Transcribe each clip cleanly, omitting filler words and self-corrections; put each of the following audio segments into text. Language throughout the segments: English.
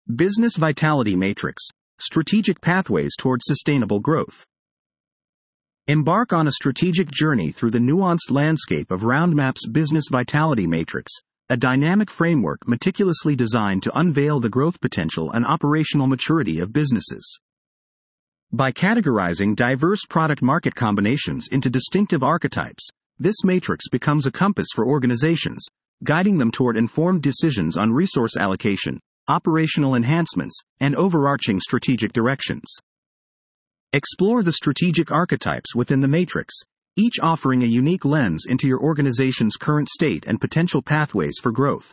Business Vitality Matrix, Strategic Pathways Towards Sustainable Growth. Embark on a strategic journey through the nuanced landscape of Roundmap's Business Vitality Matrix, a dynamic framework meticulously designed to unveil the growth potential and operational maturity of businesses. By categorizing diverse product-market combinations into distinctive archetypes, this matrix becomes a compass for organizations, guiding them toward informed decisions on resource allocation, operational enhancements, and overarching strategic directions. Explore the strategic archetypes within the matrix, each offering a unique lens into your organization's current state and potential pathways for growth.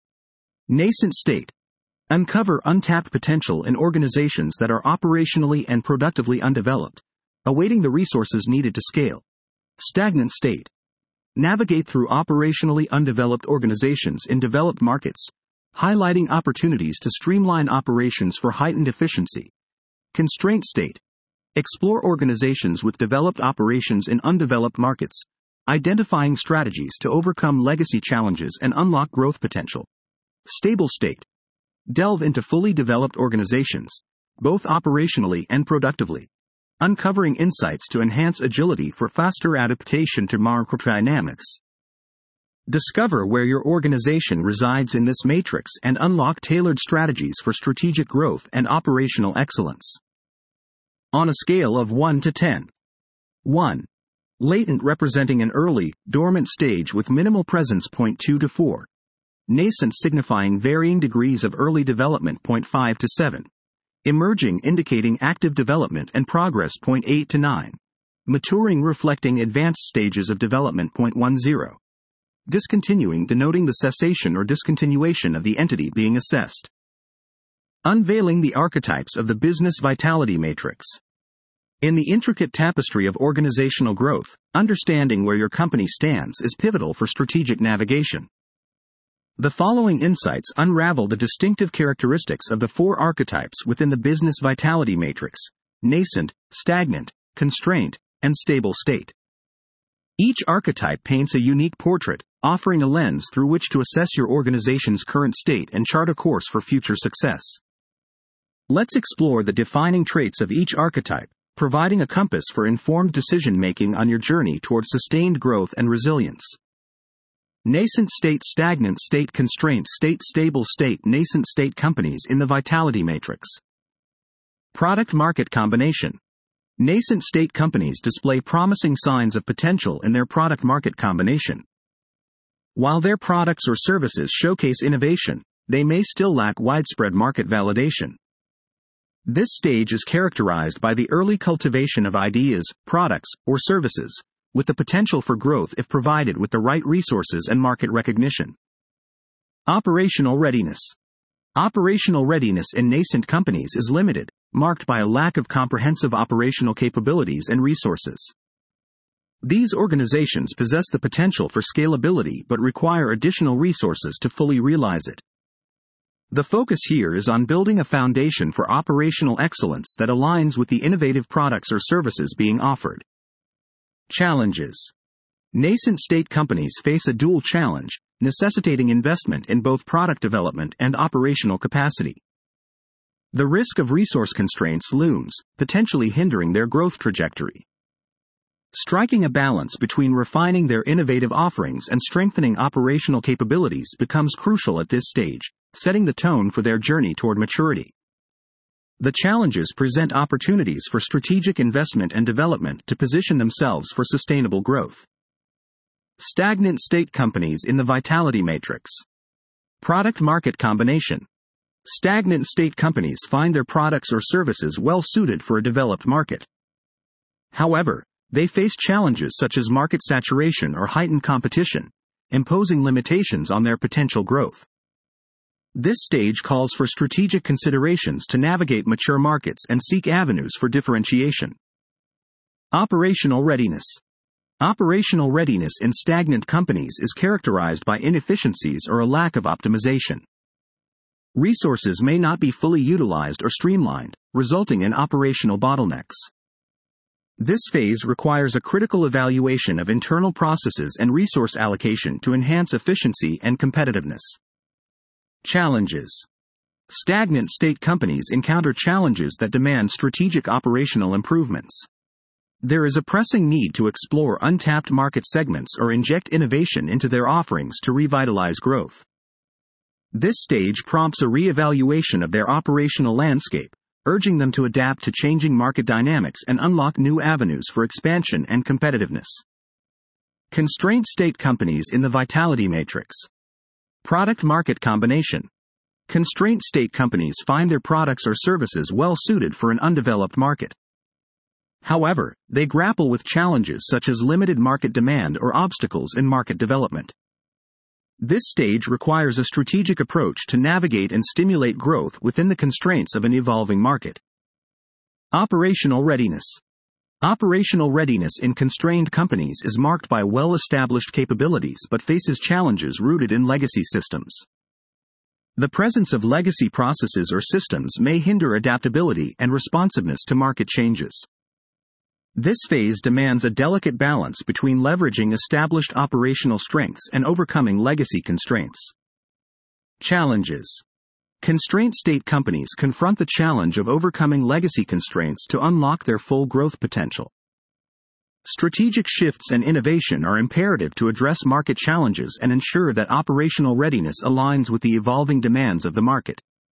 Nascent state. Uncover untapped potential in organizations that are operationally and productively undeveloped, awaiting the resources needed to scale. Stagnant state. Navigate through operationally undeveloped organizations in developed markets, highlighting opportunities to streamline operations for heightened efficiency. Constraint state. Explore organizations with developed operations in undeveloped markets, identifying strategies to overcome legacy challenges and unlock growth potential. Stable state. Delve into fully developed organizations, both operationally and productively, uncovering insights to enhance agility for faster adaptation to market dynamics. Discover where your organization resides in this matrix and unlock tailored strategies for strategic growth and operational excellence. On a scale of 1 to 10. 1. Latent, representing an early, dormant stage with minimal presence. 2 to 4. Nascent, signifying varying degrees of early development. 5 to 7. Emerging, indicating active development and progress. 8 to 9. Maturing, reflecting advanced stages of development. 10. Discontinuing, denoting the cessation or discontinuation of the entity being assessed. Unveiling the archetypes of the Business Vitality Matrix. In the intricate tapestry of organizational growth, understanding where your company stands is pivotal for strategic navigation. The following insights unravel the distinctive characteristics of the 4 archetypes within the Business Vitality Matrix: nascent, stagnant, constraint, and stable state. Each archetype paints a unique portrait, offering a lens through which to assess your organization's current state and chart a course for future success. Let's explore the defining traits of each archetype, providing a compass for informed decision-making on your journey toward sustained growth and resilience. Nascent state, stagnant state, constraint state, stable state. Nascent state companies in the Vitality Matrix. Product-market combination. Nascent state companies display promising signs of potential in their product-market combination. While their products or services showcase innovation, they may still lack widespread market validation. This stage is characterized by the early cultivation of ideas, products, or services, with the potential for growth if provided with the right resources and market recognition. Operational readiness. Operational readiness in nascent companies is limited, marked by a lack of comprehensive operational capabilities and resources. These organizations possess the potential for scalability but require additional resources to fully realize it. The focus here is on building a foundation for operational excellence that aligns with the innovative products or services being offered. Challenges. Nascent state companies face a dual challenge, necessitating investment in both product development and operational capacity. The risk of resource constraints looms, potentially hindering their growth trajectory. Striking a balance between refining their innovative offerings and strengthening operational capabilities becomes crucial at this stage, setting the tone for their journey toward maturity. The challenges present opportunities for strategic investment and development to position themselves for sustainable growth. Stagnant state companies in the Vitality Matrix. Product-market combination. Stagnant state companies find their products or services well suited for a developed market. However, they face challenges such as market saturation or heightened competition, imposing limitations on their potential growth. This stage calls for strategic considerations to navigate mature markets and seek avenues for differentiation. Operational readiness. Operational readiness in stagnant companies is characterized by inefficiencies or a lack of optimization. Resources may not be fully utilized or streamlined, resulting in operational bottlenecks. This phase requires a critical evaluation of internal processes and resource allocation to enhance efficiency and competitiveness. Challenges. Stagnant state companies encounter challenges that demand strategic operational improvements. There is a pressing need to explore untapped market segments or inject innovation into their offerings to revitalize growth. This stage prompts a re-evaluation of their operational landscape, urging them to adapt to changing market dynamics and unlock new avenues for expansion and competitiveness. Constraint state companies in the vitality matrix. Product-market combination. Constraint state companies find their products or services well suited for an undeveloped market. However, they grapple with challenges such as limited market demand or obstacles in market development. This stage requires a strategic approach to navigate and stimulate growth within the constraints of an evolving market. Operational readiness. Operational readiness in constrained companies is marked by well-established capabilities but faces challenges rooted in legacy systems. The presence of legacy processes or systems may hinder adaptability and responsiveness to market changes. This phase demands a delicate balance between leveraging established operational strengths and overcoming legacy constraints. Challenges. Constraint state companies confront the challenge of overcoming legacy constraints to unlock their full growth potential. Strategic shifts and innovation are imperative to address market challenges and ensure that operational readiness aligns with the evolving demands of the market.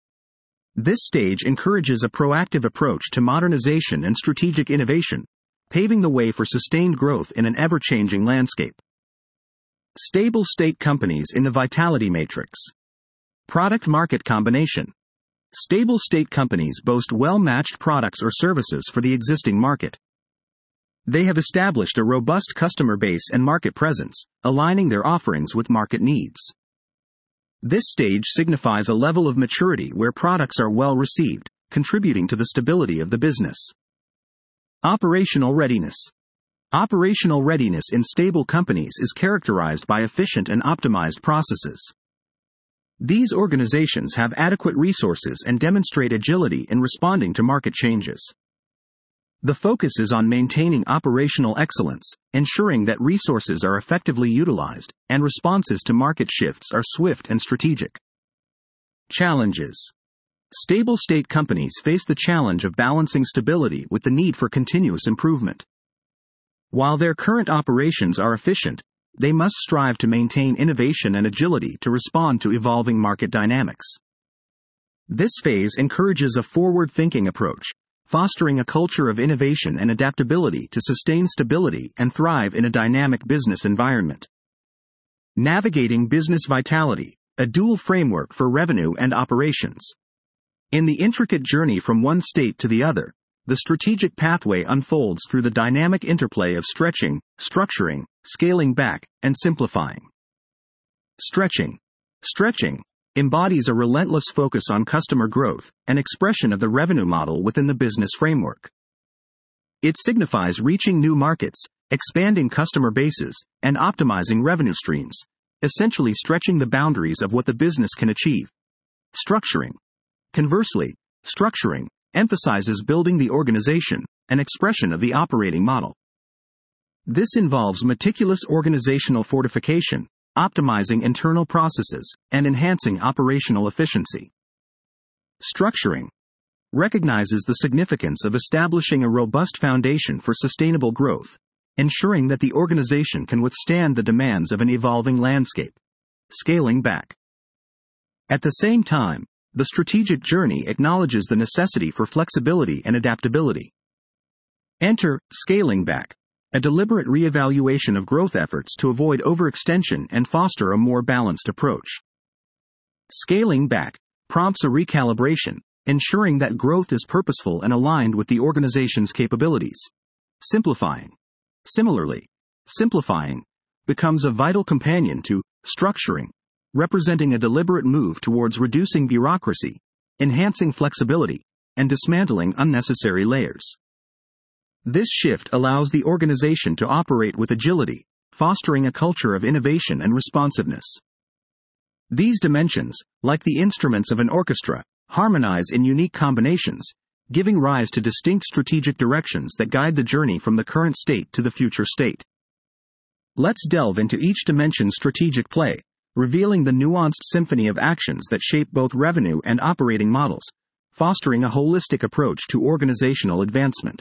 This stage encourages a proactive approach to modernization and strategic innovation, paving the way for sustained growth in an ever-changing landscape. Stable state companies in the vitality matrix. Product-market combination. Stable state companies boast well-matched products or services for the existing market. They have established a robust customer base and market presence, aligning their offerings with market needs. This stage signifies a level of maturity where products are well received, contributing to the stability of the business. Operational readiness. Operational readiness in stable companies is characterized by efficient and optimized processes. These organizations have adequate resources and demonstrate agility in responding to market changes. The focus is on maintaining operational excellence, ensuring that resources are effectively utilized, and responses to market shifts are swift and strategic. Challenges. Stable state companies face the challenge of balancing stability with the need for continuous improvement. While their current operations are efficient, they must strive to maintain innovation and agility to respond to evolving market dynamics. This phase encourages a forward-thinking approach, fostering a culture of innovation and adaptability to sustain stability and thrive in a dynamic business environment. Navigating business vitality, a dual framework for revenue and operations. In the intricate journey from one state to the other, the strategic pathway unfolds through the dynamic interplay of stretching, structuring, scaling back, and simplifying. Stretching. Stretching embodies a relentless focus on customer growth, an expression of the revenue model within the business framework. It signifies reaching new markets, expanding customer bases, and optimizing revenue streams, essentially stretching the boundaries of what the business can achieve. Structuring. Conversely, structuring emphasizes building the organization, an expression of the operating model. This involves meticulous organizational fortification, optimizing internal processes, and enhancing operational efficiency. Structuring recognizes the significance of establishing a robust foundation for sustainable growth, ensuring that the organization can withstand the demands of an evolving landscape. Scaling back. At the same time, the strategic journey acknowledges the necessity for flexibility and adaptability. Enter scaling back, a deliberate reevaluation of growth efforts to avoid overextension and foster a more balanced approach. Scaling back prompts a recalibration, ensuring that growth is purposeful and aligned with the organization's capabilities. Simplifying. Similarly, simplifying becomes a vital companion to structuring, representing a deliberate move towards reducing bureaucracy, enhancing flexibility, and dismantling unnecessary layers. This shift allows the organization to operate with agility, fostering a culture of innovation and responsiveness. These dimensions, like the instruments of an orchestra, harmonize in unique combinations, giving rise to distinct strategic directions that guide the journey from the current state to the future state. Let's delve into each dimension's strategic play, revealing the nuanced symphony of actions that shape both revenue and operating models, fostering a holistic approach to organizational advancement.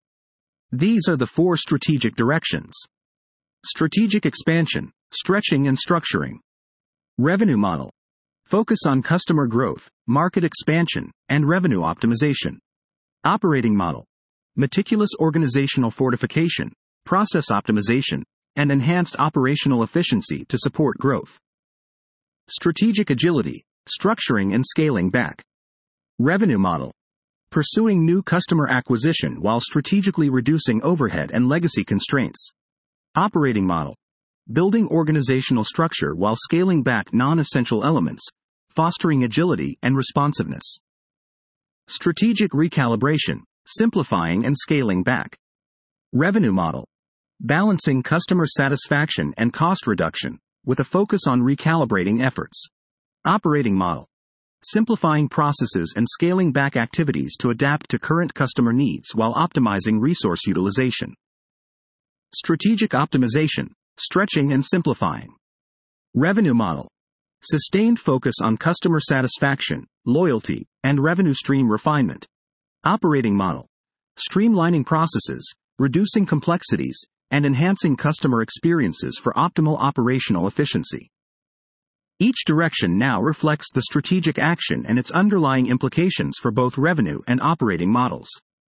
These are the 4 strategic directions. Strategic expansion, stretching and structuring. Revenue model. Focus on customer growth, market expansion, and revenue optimization. Operating model. Meticulous organizational fortification, process optimization, and enhanced operational efficiency to support growth. Strategic agility, structuring and scaling back. Revenue model. Pursuing new customer acquisition while strategically reducing overhead and legacy constraints. Operating model. Building organizational structure while scaling back non-essential elements, fostering agility and responsiveness. Strategic recalibration, simplifying and scaling back. Revenue model. Balancing customer satisfaction and cost reduction, with a focus on recalibrating efforts. Operating model. Simplifying processes and scaling back activities to adapt to current customer needs while optimizing resource utilization. Strategic optimization, stretching and simplifying. Revenue model. Sustained focus on customer satisfaction, loyalty, and revenue stream refinement. Operating model. Streamlining processes, reducing complexities, and enhancing customer experiences for optimal operational efficiency. Each direction now reflects the strategic action and its underlying implications for both revenue and operating models.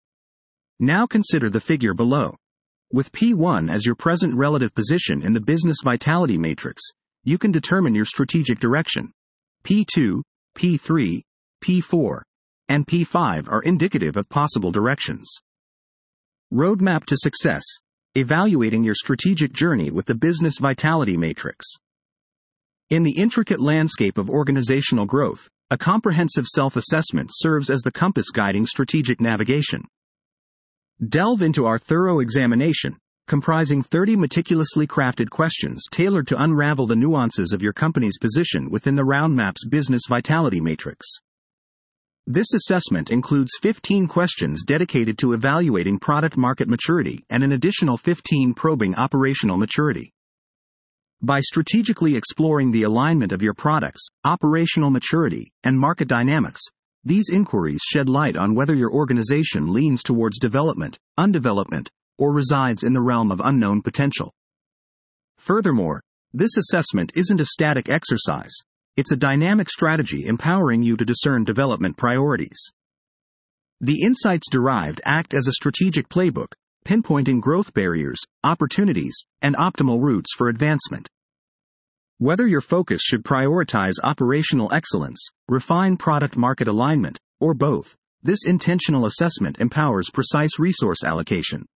Now consider the figure below. With P1 as your present relative position in the business vitality matrix, you can determine your strategic direction. P2, P3, P4, and P5 are indicative of possible directions. Roadmap to success. Evaluating your strategic journey with the business vitality matrix. In the intricate landscape of organizational growth, a comprehensive self-assessment serves as the compass guiding strategic navigation. Delve into our thorough examination, comprising 30 meticulously crafted questions tailored to unravel the nuances of your company's position within the RoundMaps Business Vitality Matrix. This assessment includes 15 questions dedicated to evaluating product market maturity and an additional 15 probing operational maturity. By strategically exploring the alignment of your products, operational maturity, and market dynamics, these inquiries shed light on whether your organization leans towards development, undevelopment, or resides in the realm of unknown potential. Furthermore, this assessment isn't a static exercise. It's a dynamic strategy empowering you to discern development priorities. The insights derived act as a strategic playbook, pinpointing growth barriers, opportunities, and optimal routes for advancement. Whether your focus should prioritize operational excellence, refine product-market alignment, or both, this intentional assessment empowers precise resource allocation.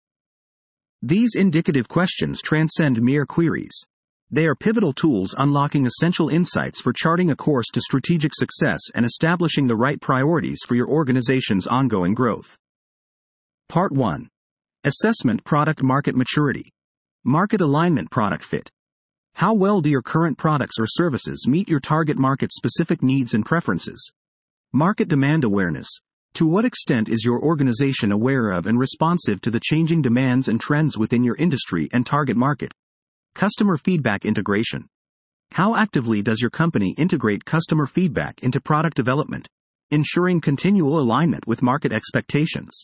These indicative questions transcend mere queries. They are pivotal tools unlocking essential insights for charting a course to strategic success and establishing the right priorities for your organization's ongoing growth. Part 1. Assessment Product Market Maturity. Market Alignment Product Fit. How well do your current products or services meet your target market's specific needs and preferences? Market Demand Awareness. To what extent is your organization aware of and responsive to the changing demands and trends within your industry and target market? Customer Feedback Integration. How actively does your company integrate customer feedback into product development, ensuring continual alignment with market expectations?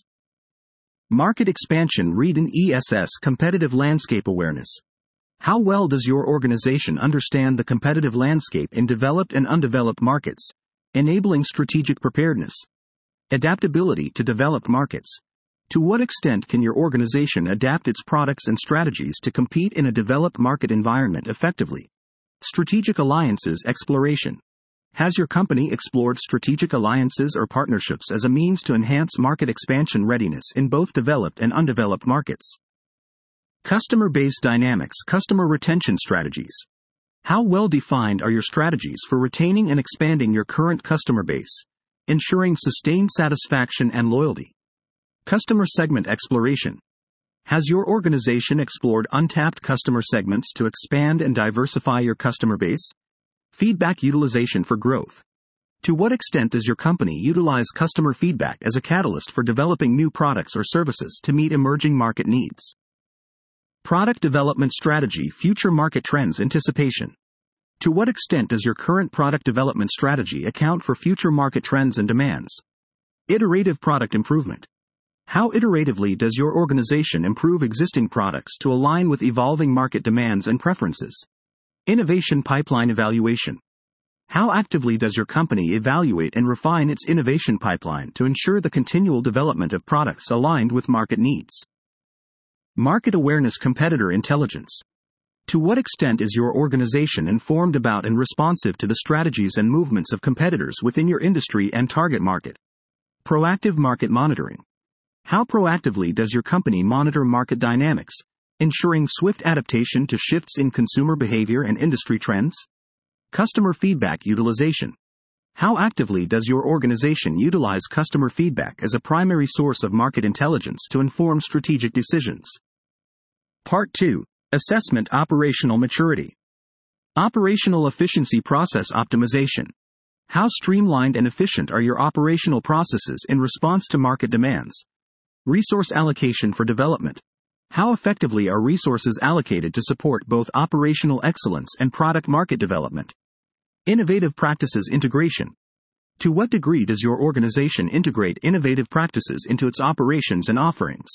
Market Expansion Read and ESS Competitive Landscape Awareness. How well does your organization understand the competitive landscape in developed and undeveloped markets, enabling strategic preparedness? Adaptability to developed markets. To what extent can your organization adapt its products and strategies to compete in a developed market environment effectively? Strategic Alliances Exploration. Has your company explored strategic alliances or partnerships as a means to enhance market expansion readiness in both developed and undeveloped markets? Customer-based dynamics, customer retention strategies. How well defined are your strategies for retaining and expanding your current customer base, ensuring sustained satisfaction and loyalty? Customer segment exploration. Has your organization explored untapped customer segments to expand and diversify your customer base? Feedback utilization for growth. To what extent does your company utilize customer feedback as a catalyst for developing new products or services to meet emerging market needs? Product development strategy, future market trends anticipation. To what extent does your current product development strategy account for future market trends and demands? Iterative product improvement. How iteratively does your organization improve existing products to align with evolving market demands and preferences? Innovation pipeline evaluation. How actively does your company evaluate and refine its innovation pipeline to ensure the continual development of products aligned with market needs? Market awareness competitor intelligence. To what extent is your organization informed about and responsive to the strategies and movements of competitors within your industry and target market? Proactive market monitoring. How proactively does your company monitor market dynamics, ensuring swift adaptation to shifts in consumer behavior and industry trends? Customer feedback utilization. How actively does your organization utilize customer feedback as a primary source of market intelligence to inform strategic decisions? Part 2. Assessment operational maturity. Operational efficiency process optimization. How streamlined and efficient are your operational processes in response to market demands? Resource allocation for development. How effectively are resources allocated to support both operational excellence and product market development? Innovative practices integration. To what degree does your organization integrate innovative practices into its operations and offerings?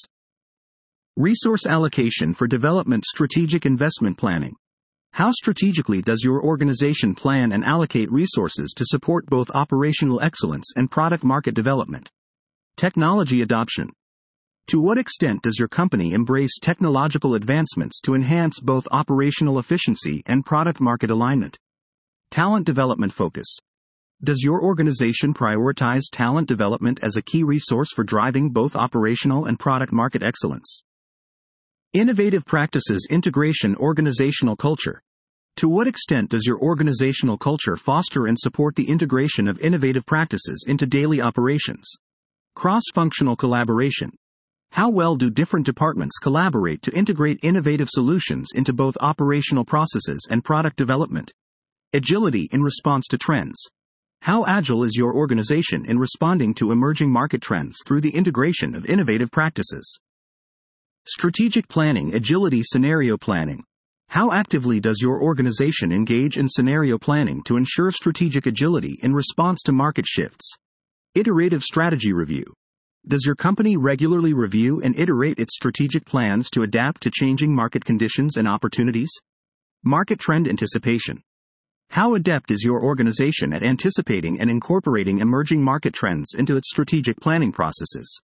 Resource allocation for development strategic investment planning. How strategically does your organization plan and allocate resources to support both operational excellence and product market development? Technology adoption. To what extent does your company embrace technological advancements to enhance both operational efficiency and product market alignment? Talent development focus. Does your organization prioritize talent development as a key resource for driving both operational and product market excellence? Innovative practices integration organizational culture. To what extent does your organizational culture foster and support the integration of innovative practices into daily operations? Cross-functional collaboration. How well do different departments collaborate to integrate innovative solutions into both operational processes and product development? Agility in response to trends. How agile is your organization in responding to emerging market trends through the integration of innovative practices? Strategic planning agility scenario planning. How actively does your organization engage in scenario planning to ensure strategic agility in response to market shifts? Iterative strategy review. Does your company regularly review and iterate its strategic plans to adapt to changing market conditions and opportunities? Market trend anticipation. How adept is your organization at anticipating and incorporating emerging market trends into its strategic planning processes?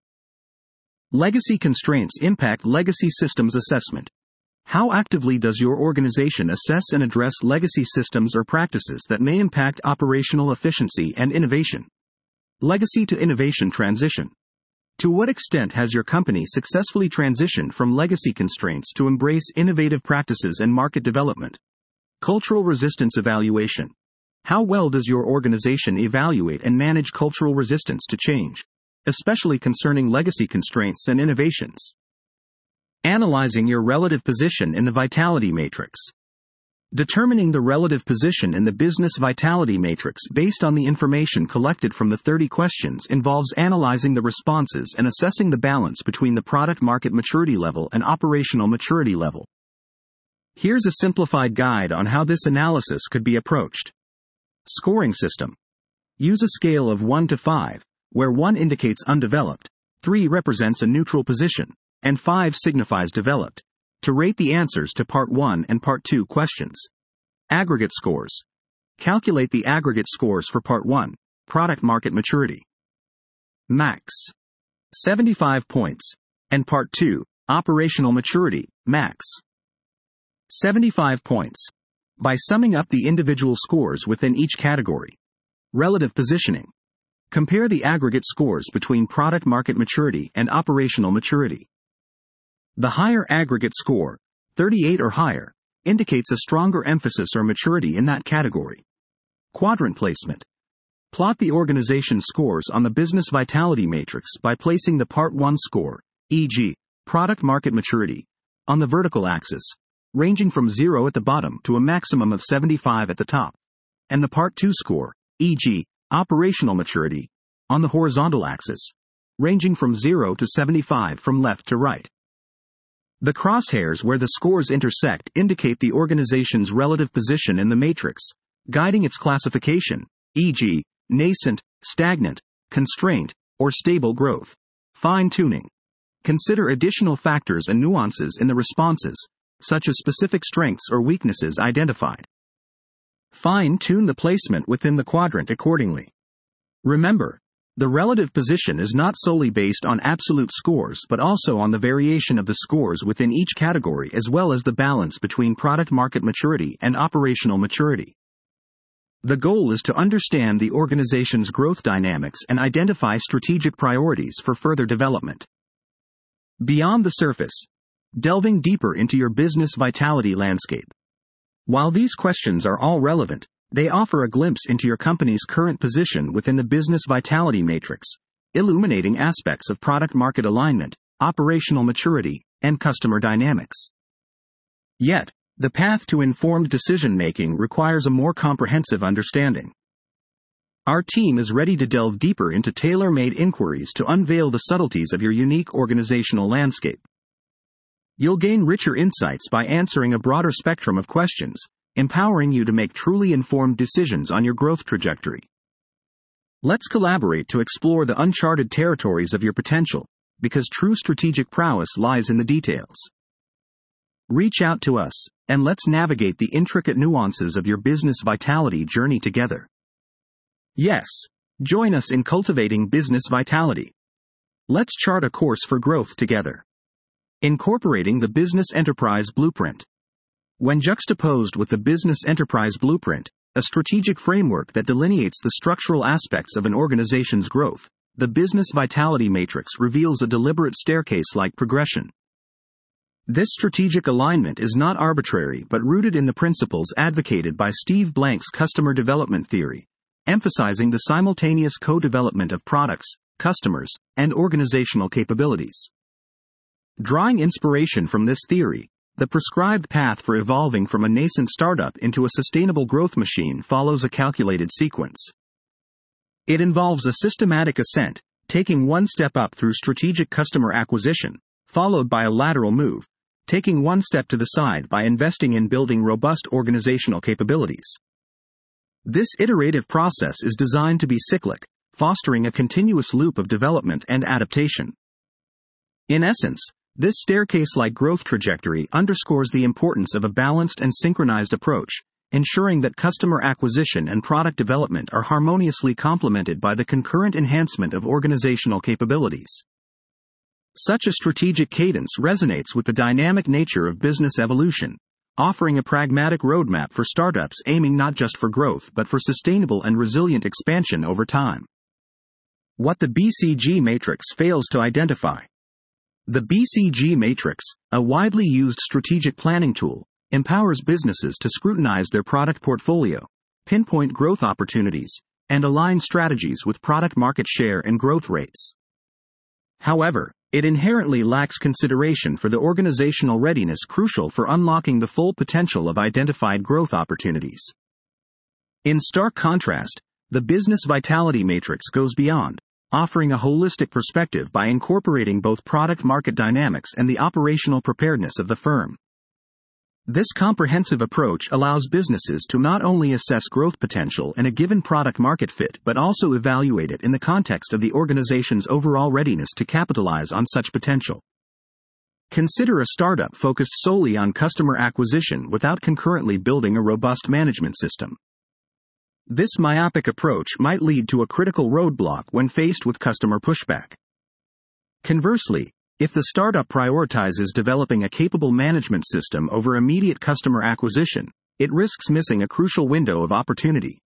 Legacy constraints impact legacy systems assessment. How actively does your organization assess and address legacy systems or practices that may impact operational efficiency and innovation? Legacy to innovation transition. To what extent has your company successfully transitioned from legacy constraints to embrace innovative practices and market development? Cultural resistance evaluation. How well does your organization evaluate and manage cultural resistance to change, especially concerning legacy constraints and innovations? Analyzing your relative position in the vitality matrix. Determining the relative position in the business vitality matrix based on the information collected from the 30 questions involves analyzing the responses and assessing the balance between the product market maturity level and operational maturity level. Here's a simplified guide on how this analysis could be approached. Scoring system. Use a scale of 1 to 5, where 1 indicates undeveloped, 3 represents a neutral position, and 5 signifies developed, to rate the answers to Part 1 and Part 2 questions. Aggregate scores. Calculate the aggregate scores for Part 1, product market maturity. Max. 75 points, and Part 2, operational maturity, max. 75 points. By summing up the individual scores within each category. Relative positioning. Compare the aggregate scores between product market maturity and operational maturity. The higher aggregate score, 38 or higher, indicates a stronger emphasis or maturity in that category. Quadrant placement. Plot the organization's scores on the business vitality matrix by placing the Part 1 score, e.g., product market maturity, on the vertical axis, ranging from 0 at the bottom to a maximum of 75 at the top, and the Part 2 score, e.g., operational maturity, on the horizontal axis, ranging from 0 to 75 from left to right. The crosshairs where the scores intersect indicate the organization's relative position in the matrix, guiding its classification, e.g., nascent, stagnant, constraint, or stable growth. Fine-tuning. Consider additional factors and nuances in the responses, such as specific strengths or weaknesses identified. Fine-tune the placement within the quadrant accordingly. Remember, the relative position is not solely based on absolute scores but also on the variation of the scores within each category as well as the balance between product market maturity and operational maturity. The goal is to understand the organization's growth dynamics and identify strategic priorities for further development. Beyond the surface. Delving deeper into your business vitality landscape. While these questions are all relevant, they offer a glimpse into your company's current position within the business vitality matrix, illuminating aspects of product market alignment, operational maturity, and customer dynamics. Yet, the path to informed decision-making requires a more comprehensive understanding. Our team is ready to delve deeper into tailor-made inquiries to unveil the subtleties of your unique organizational landscape. You'll gain richer insights by answering a broader spectrum of questions, empowering you to make truly informed decisions on your growth trajectory. Let's collaborate to explore the uncharted territories of your potential, because true strategic prowess lies in the details. Reach out to us, and let's navigate the intricate nuances of your business vitality journey together. Yes, join us in cultivating business vitality. Let's chart a course for growth together. Incorporating the Business Enterprise Blueprint. When juxtaposed with the Business Enterprise Blueprint, a strategic framework that delineates the structural aspects of an organization's growth, the Business Vitality Matrix reveals a deliberate staircase-like progression. This strategic alignment is not arbitrary but rooted in the principles advocated by Steve Blank's customer development theory, emphasizing the simultaneous co-development of products, customers, and organizational capabilities. Drawing inspiration from this theory, the prescribed path for evolving from a nascent startup into a sustainable growth machine follows a calculated sequence. It involves a systematic ascent, taking one step up through strategic customer acquisition, followed by a lateral move, taking one step to the side by investing in building robust organizational capabilities. This iterative process is designed to be cyclic, fostering a continuous loop of development and adaptation. In essence, this staircase-like growth trajectory underscores the importance of a balanced and synchronized approach, ensuring that customer acquisition and product development are harmoniously complemented by the concurrent enhancement of organizational capabilities. Such a strategic cadence resonates with the dynamic nature of business evolution, offering a pragmatic roadmap for startups aiming not just for growth but for sustainable and resilient expansion over time. What the BCG matrix fails to identify. The BCG matrix, a widely used strategic planning tool, empowers businesses to scrutinize their product portfolio, pinpoint growth opportunities, and align strategies with product market share and growth rates. However, it inherently lacks consideration for the organizational readiness crucial for unlocking the full potential of identified growth opportunities. In stark contrast, the business vitality matrix goes beyond, offering a holistic perspective by incorporating both product market dynamics and the operational preparedness of the firm. This comprehensive approach allows businesses to not only assess growth potential in a given product market fit but also evaluate it in the context of the organization's overall readiness to capitalize on such potential. Consider a startup focused solely on customer acquisition without concurrently building a robust management system. This myopic approach might lead to a critical roadblock when faced with customer pushback. Conversely, if the startup prioritizes developing a capable management system over immediate customer acquisition, it risks missing a crucial window of opportunity.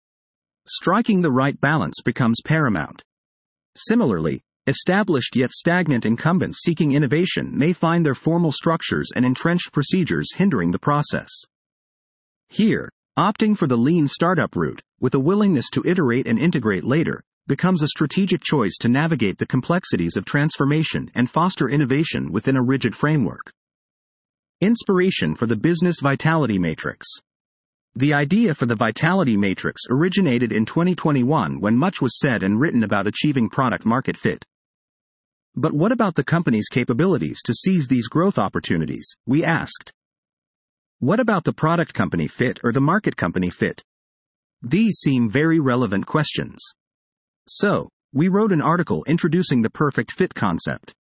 Striking the right balance becomes paramount. Similarly, established yet stagnant incumbents seeking innovation may find their formal structures and entrenched procedures hindering the process. Here, opting for the lean startup route, with a willingness to iterate and integrate later, becomes a strategic choice to navigate the complexities of transformation and foster innovation within a rigid framework. Inspiration for the Business Vitality Matrix. The idea for the Vitality Matrix originated in 2021 when much was said and written about achieving product market fit. But what about the company's capabilities to seize these growth opportunities? We asked. What about the product company fit or the market company fit? These seem very relevant questions. So, we wrote an article introducing the perfect fit concept.